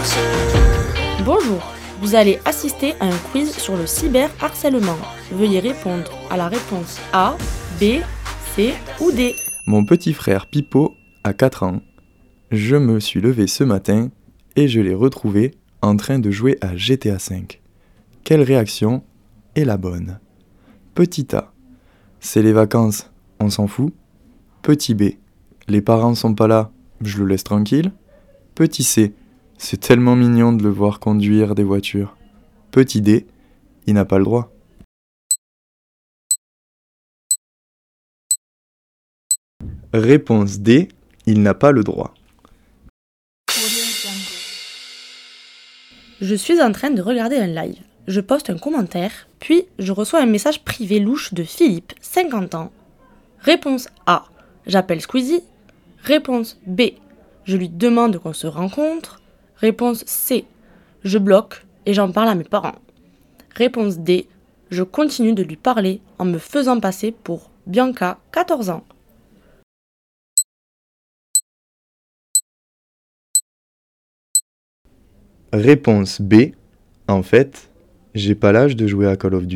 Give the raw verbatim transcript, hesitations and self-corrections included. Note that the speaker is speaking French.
Bonjour, vous allez assister à un quiz sur le cyberharcèlement. Veuillez répondre à la réponse A, B, C ou D. Mon petit frère Pipo a quatre ans. Je me suis levé ce matin et je l'ai retrouvé en train de jouer à G T A cinq. Quelle réaction est la bonne? Petit A, c'est les vacances, on s'en fout. Petit B, les parents sont pas là, je le laisse tranquille. Petit C, c'est tellement mignon de le voir conduire des voitures. Petit D, il n'a pas le droit. Réponse D, il n'a pas le droit. Je suis en train de regarder un live. Je poste un commentaire, puis je reçois un message privé louche de Philippe, cinquante ans. Réponse A, j'appelle Squeezie. Réponse B, je lui demande qu'on se rencontre. Réponse C, je bloque et j'en parle à mes parents. Réponse D, je continue de lui parler en me faisant passer pour Bianca, quatorze ans. Réponse B, en fait, j'ai pas l'âge de jouer à Call of Duty.